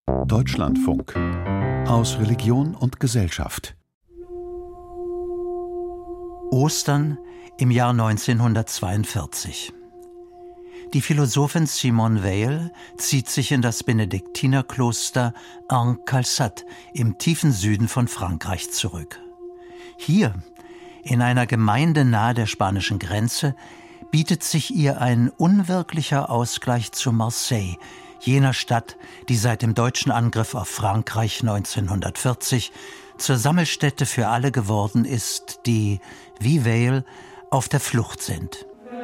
Deutschlandfunk. Aus Religion und Gesellschaft. Ostern im Jahr 1942. Die Philosophin Simone Weil zieht sich in das Benediktinerkloster En-Chalsat im tiefen Süden von Frankreich zurück. Hier, in einer Gemeinde nahe der spanischen Grenze, bietet sich ihr ein unwirklicher Ausgleich zu Marseille, jener Stadt, die seit dem deutschen Angriff auf Frankreich 1940 zur Sammelstätte für alle geworden ist, die, wie Weil, auf der Flucht sind.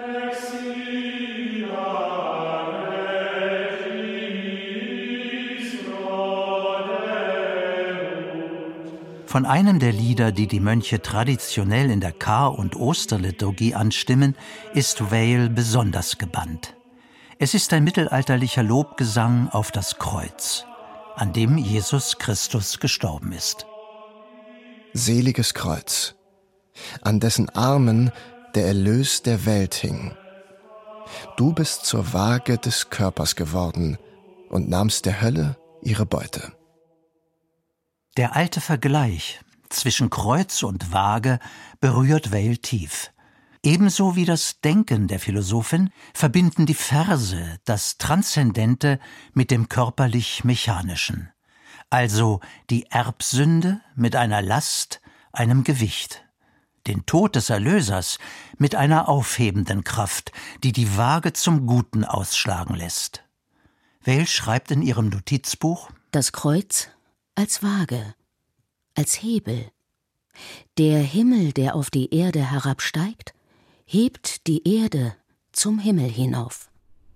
Von einem der Lieder, die die Mönche traditionell in der Kar- und Osterliturgie anstimmen, ist Weil besonders gebannt. Es ist ein mittelalterlicher Lobgesang auf das Kreuz, an dem Jesus Christus gestorben ist. Seliges Kreuz, an dessen Armen der Erlös der Welt hing. Du bist zur Waage des Körpers geworden und nahmst der Hölle ihre Beute. Der alte Vergleich zwischen Kreuz und Waage berührt Weil tief. Ebenso wie das Denken der Philosophin verbinden die Verse das Transzendente mit dem körperlich-mechanischen. Also die Erbsünde mit einer Last, einem Gewicht. Den Tod des Erlösers mit einer aufhebenden Kraft, die die Waage zum Guten ausschlagen lässt. Weil schreibt in ihrem Notizbuch: Das Kreuz als Waage, als Hebel. Der Himmel, der auf die Erde herabsteigt, hebt die Erde zum Himmel hinauf.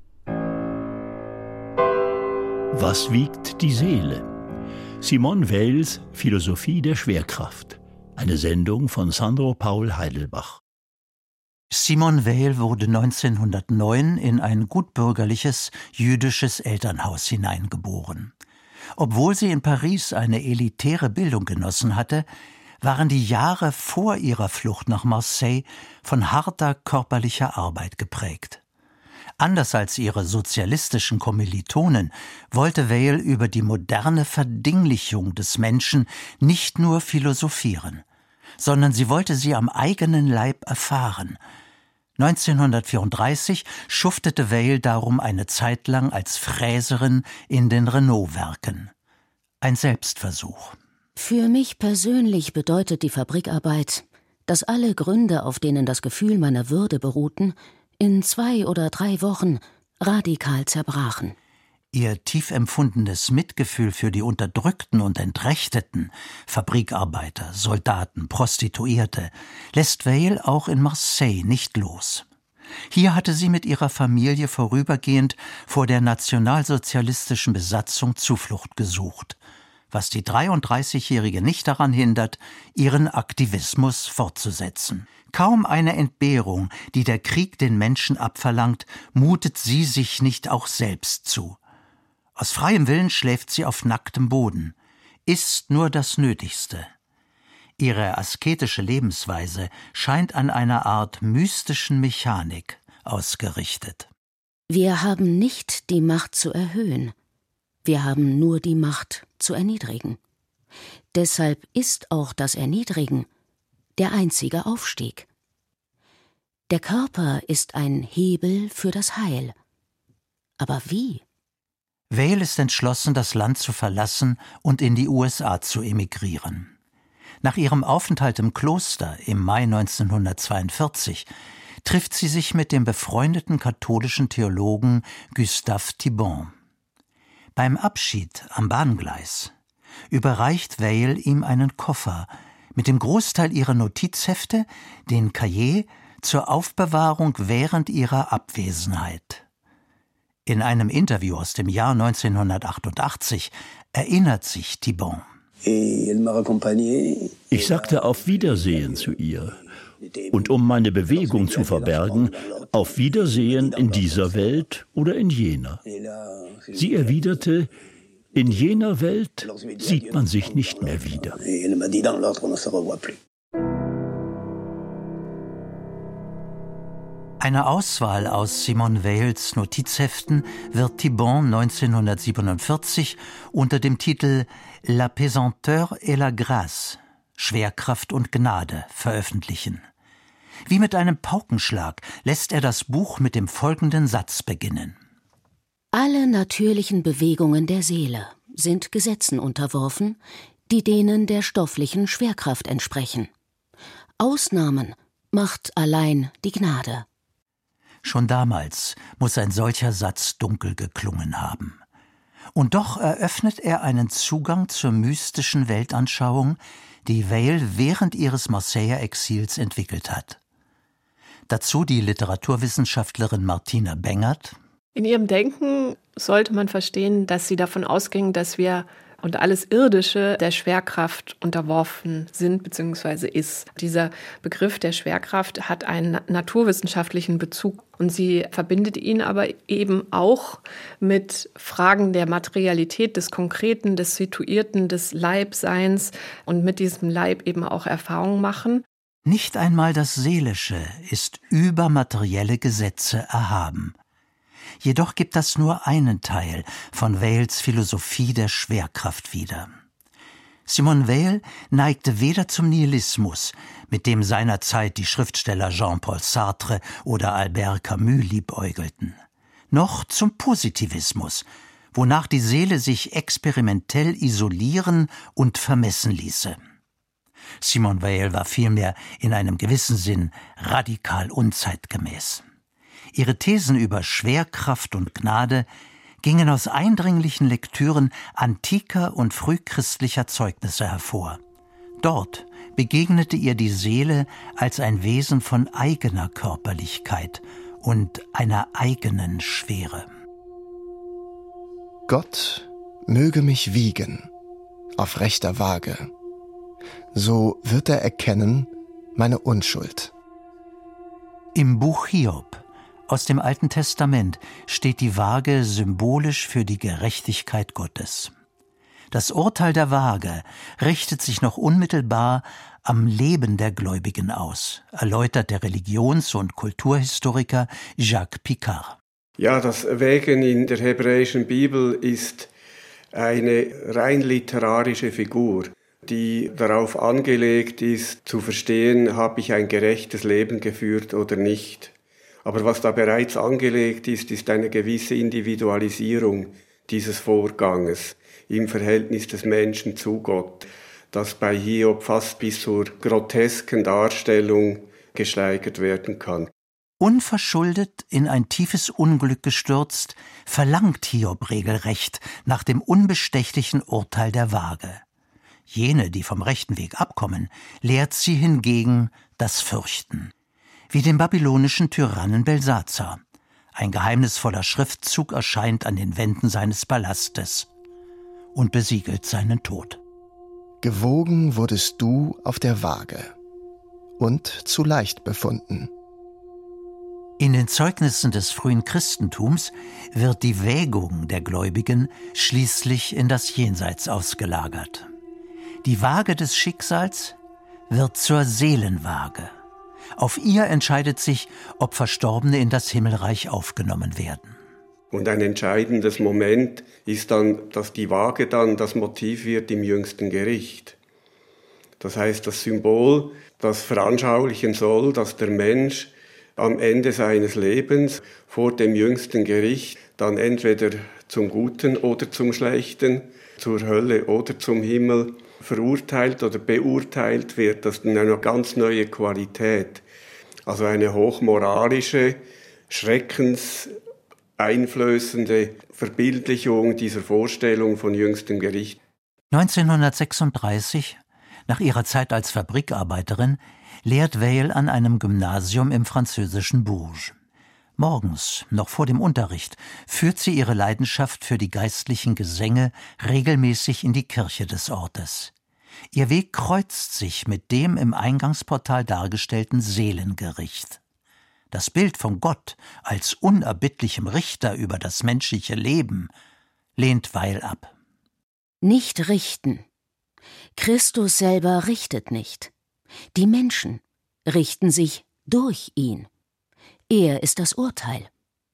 Was wiegt die Seele? Simone Weils Philosophie der Schwerkraft. Eine Sendung von Sandro Paul Heidelbach. Simone Weil wurde 1909 in ein gutbürgerliches jüdisches Elternhaus hineingeboren. Obwohl sie in Paris eine elitäre Bildung genossen hatte, waren die Jahre vor ihrer Flucht nach Marseille von harter körperlicher Arbeit geprägt. Anders als ihre sozialistischen Kommilitonen wollte Weil über die moderne Verdinglichung des Menschen nicht nur philosophieren, sondern sie wollte sie am eigenen Leib erfahren. 1934 schuftete Weil darum eine Zeit lang als Fräserin in den Renault-Werken. Ein Selbstversuch. Für mich persönlich bedeutet die Fabrikarbeit, dass alle Gründe, auf denen das Gefühl meiner Würde beruhten, in 2 oder 3 Wochen radikal zerbrachen. Ihr tief empfundenes Mitgefühl für die Unterdrückten und Entrechteten, Fabrikarbeiter, Soldaten, Prostituierte, lässt Weil auch in Marseille nicht los. Hier hatte sie mit ihrer Familie vorübergehend vor der nationalsozialistischen Besatzung Zuflucht gesucht, was die 33-Jährige nicht daran hindert, ihren Aktivismus fortzusetzen. Kaum eine Entbehrung, die der Krieg den Menschen abverlangt, mutet sie sich nicht auch selbst zu. Aus freiem Willen schläft sie auf nacktem Boden, isst nur das Nötigste. Ihre asketische Lebensweise scheint an einer Art mystischen Mechanik ausgerichtet. Wir haben nicht die Macht zu erhöhen. Wir haben nur die Macht zu erniedrigen. Deshalb ist auch das Erniedrigen der einzige Aufstieg. Der Körper ist ein Hebel für das Heil. Aber wie? Weil ist entschlossen, das Land zu verlassen und in die USA zu emigrieren. Nach ihrem Aufenthalt im Kloster im Mai 1942 trifft sie sich mit dem befreundeten katholischen Theologen Gustave Thibon. Beim Abschied am Bahngleis überreicht Weil ihm einen Koffer mit dem Großteil ihrer Notizhefte, den Cahier, zur Aufbewahrung während ihrer Abwesenheit. In einem Interview aus dem Jahr 1988 erinnert sich Thibon: Ich sagte auf Wiedersehen zu ihr. Und um meine Bewegung zu verbergen, auf Wiedersehen in dieser Welt oder in jener. Sie erwiderte: In jener Welt sieht man sich nicht mehr wieder. Eine Auswahl aus Simone Weils Notizheften wird Thibon 1947 unter dem Titel La Pesanteur et la Grâce, Schwerkraft und Gnade, veröffentlichen. Wie mit einem Paukenschlag lässt er das Buch mit dem folgenden Satz beginnen. Alle natürlichen Bewegungen der Seele sind Gesetzen unterworfen, die denen der stofflichen Schwerkraft entsprechen. Ausnahmen macht allein die Gnade. Schon damals muss ein solcher Satz dunkel geklungen haben. Und doch eröffnet er einen Zugang zur mystischen Weltanschauung, die Weil während ihres Marseiller Exils entwickelt hat. Dazu die Literaturwissenschaftlerin Martina Bengert. In ihrem Denken sollte man verstehen, dass sie davon ausging, dass wir und alles Irdische der Schwerkraft unterworfen sind bzw. ist. Dieser Begriff der Schwerkraft hat einen naturwissenschaftlichen Bezug und sie verbindet ihn aber eben auch mit Fragen der Materialität, des Konkreten, des Situierten, des Leibseins und mit diesem Leib eben auch Erfahrungen machen. Nicht einmal das Seelische ist über materielle Gesetze erhaben. Jedoch gibt das nur einen Teil von Weils Philosophie der Schwerkraft wieder. Simone Weil neigte weder zum Nihilismus, mit dem seinerzeit die Schriftsteller Jean-Paul Sartre oder Albert Camus liebäugelten, noch zum Positivismus, wonach die Seele sich experimentell isolieren und vermessen ließe. Simone Weil war vielmehr in einem gewissen Sinn radikal unzeitgemäß. Ihre Thesen über Schwerkraft und Gnade gingen aus eindringlichen Lektüren antiker und frühchristlicher Zeugnisse hervor. Dort begegnete ihr die Seele als ein Wesen von eigener Körperlichkeit und einer eigenen Schwere. Gott möge mich wiegen auf rechter Waage, so wird er erkennen meine Unschuld. Im Buch Hiob aus dem Alten Testament steht die Waage symbolisch für die Gerechtigkeit Gottes. Das Urteil der Waage richtet sich noch unmittelbar am Leben der Gläubigen aus, erläutert der Religions- und Kulturhistoriker Jacques Picard. Ja, das Wägen in der hebräischen Bibel ist eine rein literarische Figur, die darauf angelegt ist, zu verstehen, habe ich ein gerechtes Leben geführt oder nicht. Aber was da bereits angelegt ist eine gewisse Individualisierung dieses Vorganges im Verhältnis des Menschen zu Gott, das bei Hiob fast bis zur grotesken Darstellung gesteigert werden kann. Unverschuldet in ein tiefes Unglück gestürzt, verlangt Hiob regelrecht nach dem unbestechlichen Urteil der Waage. Jene, die vom rechten Weg abkommen, lehrt sie hingegen das Fürchten. Wie dem babylonischen Tyrannen Belsazar. Ein geheimnisvoller Schriftzug erscheint an den Wänden seines Palastes und besiegelt seinen Tod. Gewogen wurdest du auf der Waage und zu leicht befunden. In den Zeugnissen des frühen Christentums wird die Wägung der Gläubigen schließlich in das Jenseits ausgelagert. Die Waage des Schicksals wird zur Seelenwaage. Auf ihr entscheidet sich, ob Verstorbene in das Himmelreich aufgenommen werden. Und ein entscheidendes Moment ist dann, dass die Waage dann das Motiv wird im jüngsten Gericht. Das heißt, das Symbol, das veranschaulichen soll, dass der Mensch am Ende seines Lebens vor dem jüngsten Gericht dann entweder zum Guten oder zum Schlechten, zur Hölle oder zum Himmel verurteilt oder beurteilt wird. Das ist eine ganz neue Qualität. Also eine hochmoralische, schreckenseinflößende Verbildlichung dieser Vorstellung von jüngstem Gericht. 1936, nach ihrer Zeit als Fabrikarbeiterin, lehrt Weil an einem Gymnasium im französischen Bourges. Morgens, noch vor dem Unterricht, führt sie ihre Leidenschaft für die geistlichen Gesänge regelmäßig in die Kirche des Ortes. Ihr Weg kreuzt sich mit dem im Eingangsportal dargestellten Seelengericht. Das Bild von Gott als unerbittlichem Richter über das menschliche Leben lehnt Weil ab. Nicht richten. Christus selber richtet nicht. Die Menschen richten sich durch ihn. Er ist das Urteil.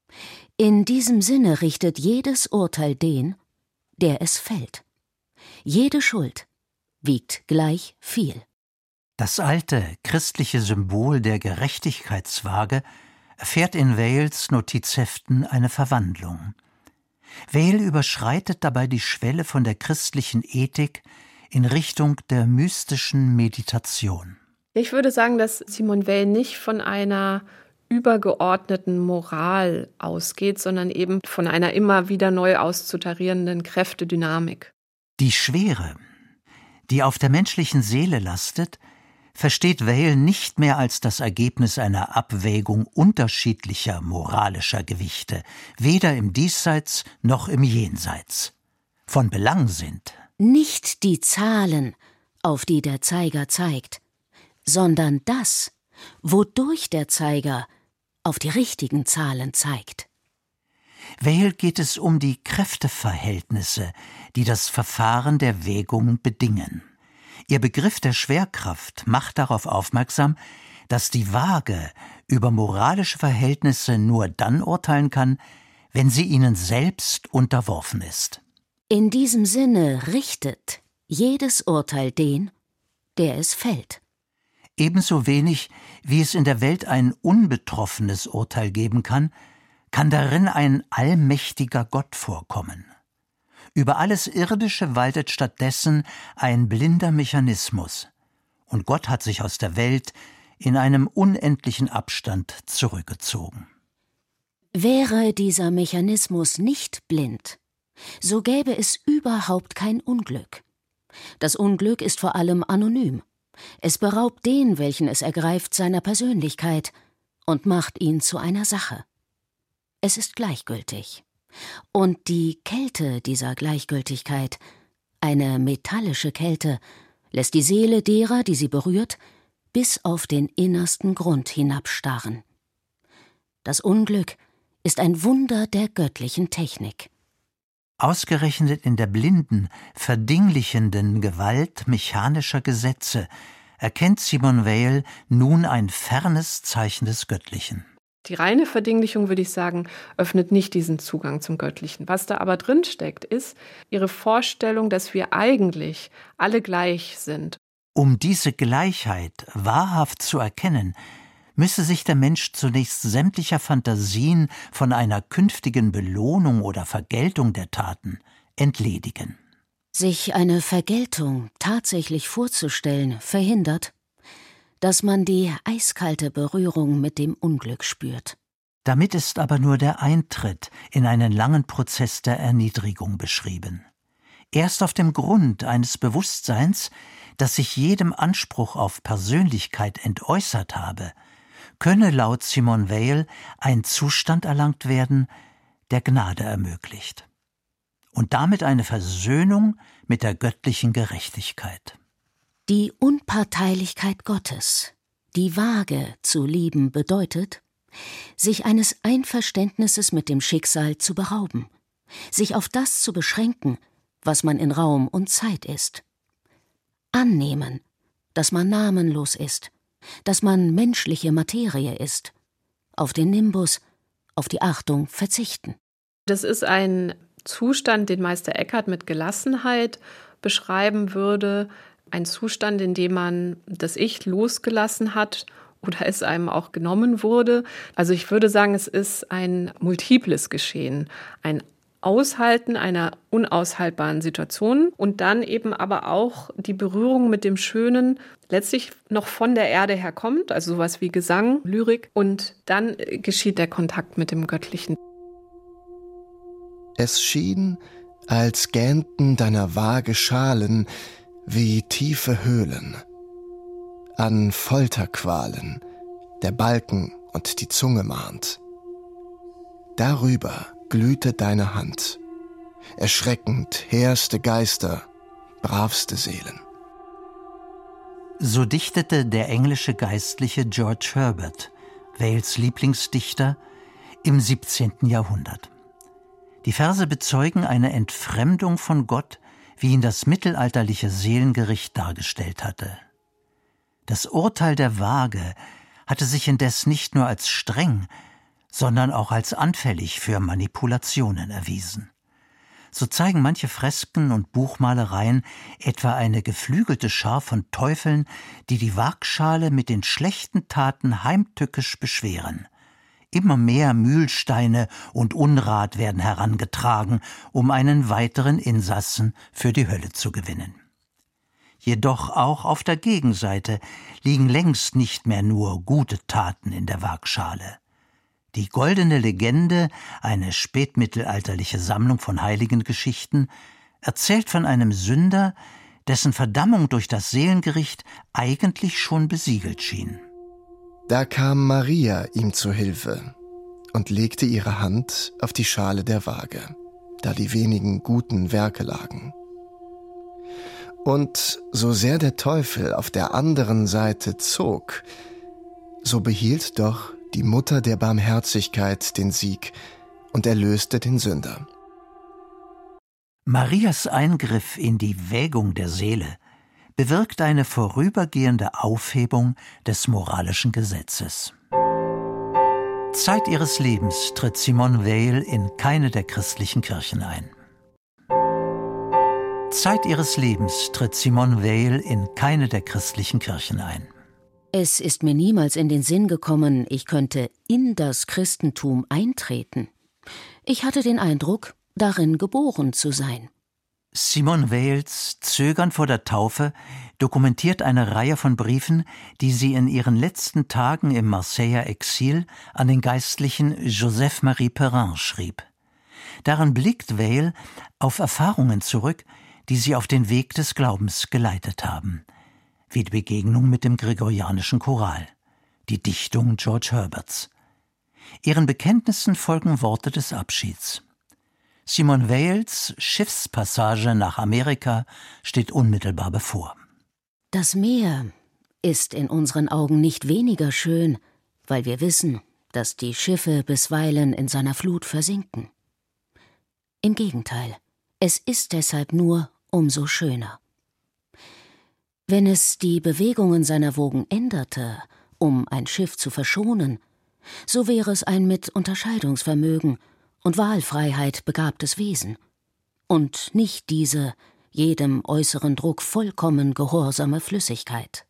In diesem Sinne richtet jedes Urteil den, der es fällt. Jede Schuld wiegt gleich viel. Das alte christliche Symbol der Gerechtigkeitswaage erfährt in Vales Notizheften eine Verwandlung. Vail überschreitet dabei die Schwelle von der christlichen Ethik in Richtung der mystischen Meditation. Ich würde sagen, dass Simone Weil nicht von einer übergeordneten Moral ausgeht, sondern eben von einer immer wieder neu auszutarierenden Kräftedynamik. Die Schwere, die auf der menschlichen Seele lastet, versteht Weil nicht mehr als das Ergebnis einer Abwägung unterschiedlicher moralischer Gewichte, weder im Diesseits noch im Jenseits. Von Belang sind nicht die Zahlen, auf die der Zeiger zeigt, sondern das, wodurch der Zeiger auf die richtigen Zahlen zeigt. Weil geht es um die Kräfteverhältnisse, die das Verfahren der Wägung bedingen. Ihr Begriff der Schwerkraft macht darauf aufmerksam, dass die Waage über moralische Verhältnisse nur dann urteilen kann, wenn sie ihnen selbst unterworfen ist. In diesem Sinne richtet jedes Urteil den, der es fällt. Ebenso wenig, wie es in der Welt ein unbetroffenes Urteil geben kann darin ein allmächtiger Gott vorkommen. Über alles Irdische waltet stattdessen ein blinder Mechanismus, und Gott hat sich aus der Welt in einem unendlichen Abstand zurückgezogen. Wäre dieser Mechanismus nicht blind, so gäbe es überhaupt kein Unglück. Das Unglück ist vor allem anonym. Es beraubt den, welchen es ergreift, seiner Persönlichkeit und macht ihn zu einer Sache. Es ist gleichgültig. Und die Kälte dieser Gleichgültigkeit, eine metallische Kälte, lässt die Seele derer, die sie berührt, bis auf den innersten Grund hinabstarren. Das Unglück ist ein Wunder der göttlichen Technik. Ausgerechnet in der blinden, verdinglichenden Gewalt mechanischer Gesetze erkennt Simone Weil nun ein fernes Zeichen des Göttlichen. Die reine Verdinglichung, würde ich sagen, öffnet nicht diesen Zugang zum Göttlichen. Was da aber drin steckt, ist ihre Vorstellung, dass wir eigentlich alle gleich sind. Um diese Gleichheit wahrhaft zu erkennen, müsse sich der Mensch zunächst sämtlicher Fantasien von einer künftigen Belohnung oder Vergeltung der Taten entledigen. Sich eine Vergeltung tatsächlich vorzustellen, verhindert, dass man die eiskalte Berührung mit dem Unglück spürt. Damit ist aber nur der Eintritt in einen langen Prozess der Erniedrigung beschrieben. Erst auf dem Grund eines Bewusstseins, das sich jedem Anspruch auf Persönlichkeit entäußert habe, könne laut Simone Weil ein Zustand erlangt werden, der Gnade ermöglicht. Und damit eine Versöhnung mit der göttlichen Gerechtigkeit. Die Unparteilichkeit Gottes, die Waage zu lieben, bedeutet, sich eines Einverständnisses mit dem Schicksal zu berauben, sich auf das zu beschränken, was man in Raum und Zeit ist. Annehmen, dass man namenlos ist, dass man menschliche Materie ist, auf den Nimbus, auf die Achtung verzichten. Das ist ein Zustand, den Meister Eckhart mit Gelassenheit beschreiben würde, ein Zustand, in dem man das Ich losgelassen hat oder es einem auch genommen wurde. Also ich würde sagen, es ist ein multiples Geschehen, ein Aushalten einer unaushaltbaren Situation und dann eben aber auch die Berührung mit dem Schönen, letztlich noch von der Erde her kommt, also sowas wie Gesang, Lyrik, und dann geschieht der Kontakt mit dem Göttlichen. Es schien, als gähnten deiner Waage Schalen wie tiefe Höhlen. An Folterqualen der Balken und die Zunge mahnt. Darüber glühte deine Hand. Erschreckend hehrste Geister, bravste Seelen. So dichtete der englische Geistliche George Herbert, Wales Lieblingsdichter, im 17. Jahrhundert. Die Verse bezeugen eine Entfremdung von Gott, wie ihn das mittelalterliche Seelengericht dargestellt hatte. Das Urteil der Waage hatte sich indes nicht nur als streng, sondern auch als anfällig für Manipulationen erwiesen. So zeigen manche Fresken und Buchmalereien etwa eine geflügelte Schar von Teufeln, die die Waagschale mit den schlechten Taten heimtückisch beschweren. Immer mehr Mühlsteine und Unrat werden herangetragen, um einen weiteren Insassen für die Hölle zu gewinnen. Jedoch auch auf der Gegenseite liegen längst nicht mehr nur gute Taten in der Waagschale. Die goldene Legende, eine spätmittelalterliche Sammlung von Heiligengeschichten, erzählt von einem Sünder, dessen Verdammung durch das Seelengericht eigentlich schon besiegelt schien. Da kam Maria ihm zu Hilfe und legte ihre Hand auf die Schale der Waage, da die wenigen guten Werke lagen. Und so sehr der Teufel auf der anderen Seite zog, so behielt doch die Mutter der Barmherzigkeit den Sieg und erlöste den Sünder. Marias Eingriff in die Wägung der Seele bewirkt eine vorübergehende Aufhebung des moralischen Gesetzes. Zeit ihres Lebens tritt Simone Weil in keine der christlichen Kirchen ein. Zeit ihres Lebens tritt Simone Weil in keine der christlichen Kirchen ein. Es ist mir niemals in den Sinn gekommen, ich könnte in das Christentum eintreten. Ich hatte den Eindruck, darin geboren zu sein. Simone Weils Zögern vor der Taufe dokumentiert eine Reihe von Briefen, die sie in ihren letzten Tagen im Marseiller Exil an den Geistlichen Joseph-Marie Perrin schrieb. Darin blickt Weil auf Erfahrungen zurück, die sie auf den Weg des Glaubens geleitet haben, wie die Begegnung mit dem gregorianischen Choral, die Dichtung George Herberts. Ihren Bekenntnissen folgen Worte des Abschieds. Simone Weils Schiffspassage nach Amerika steht unmittelbar bevor. Das Meer ist in unseren Augen nicht weniger schön, weil wir wissen, dass die Schiffe bisweilen in seiner Flut versinken. Im Gegenteil, es ist deshalb nur umso schöner. Wenn es die Bewegungen seiner Wogen änderte, um ein Schiff zu verschonen, so wäre es ein mit Unterscheidungsvermögen und Wahlfreiheit begabtes Wesen und nicht diese jedem äußeren Druck vollkommen gehorsame Flüssigkeit.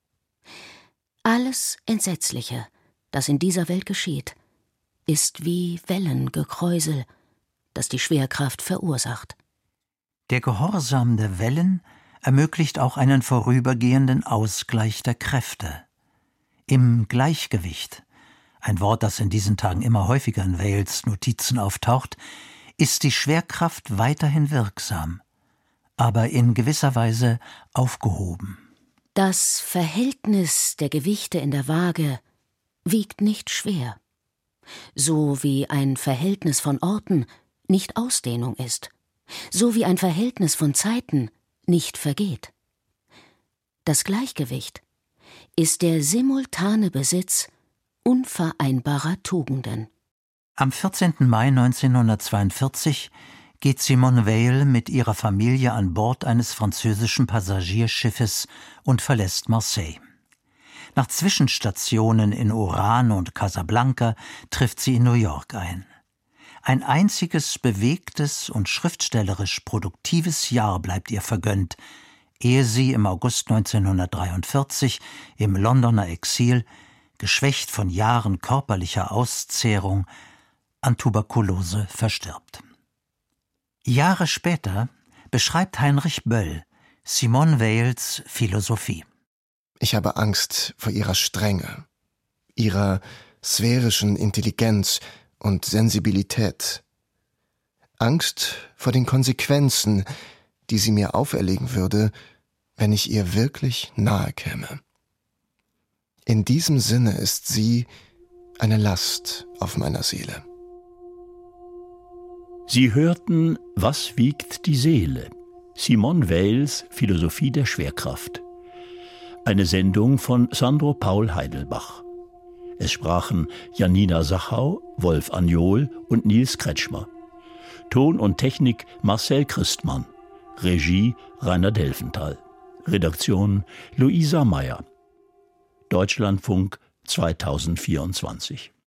Alles Entsetzliche, das in dieser Welt geschieht, ist wie Wellengekräusel, das die Schwerkraft verursacht. Der Gehorsam der Wellen ermöglicht auch einen vorübergehenden Ausgleich der Kräfte. Im Gleichgewicht, ein Wort, das in diesen Tagen immer häufiger in Weils Notizen auftaucht, ist die Schwerkraft weiterhin wirksam, aber in gewisser Weise aufgehoben. Das Verhältnis der Gewichte in der Waage wiegt nicht schwer, so wie ein Verhältnis von Orten nicht Ausdehnung ist, so wie ein Verhältnis von Zeiten nicht vergeht. Das Gleichgewicht ist der simultane Besitz unvereinbarer Tugenden. Am 14. Mai 1942 geht Simone Weil mit ihrer Familie an Bord eines französischen Passagierschiffes und verlässt Marseille. Nach Zwischenstationen in Oran und Casablanca trifft sie in New York ein. Ein einziges bewegtes und schriftstellerisch produktives Jahr bleibt ihr vergönnt, ehe sie im August 1943 im Londoner Exil, geschwächt von Jahren körperlicher Auszehrung, an Tuberkulose verstirbt. Jahre später beschreibt Heinrich Böll Simone Weils Philosophie. Ich habe Angst vor ihrer Strenge, ihrer sphärischen Intelligenz und Sensibilität. Angst vor den Konsequenzen, die sie mir auferlegen würde, wenn ich ihr wirklich nahe käme. In diesem Sinne ist sie eine Last auf meiner Seele. Sie hörten »Was wiegt die Seele?« Simone Weils Philosophie der Schwerkraft. Eine Sendung von Sandro Paul Heidelbach. Es sprachen Janina Sachau, Wolf Anjol und Nils Kretschmer. Ton und Technik Marcel Christmann. Regie Rainer Delfenthal. Redaktion Luisa Meyer. Deutschlandfunk 2024.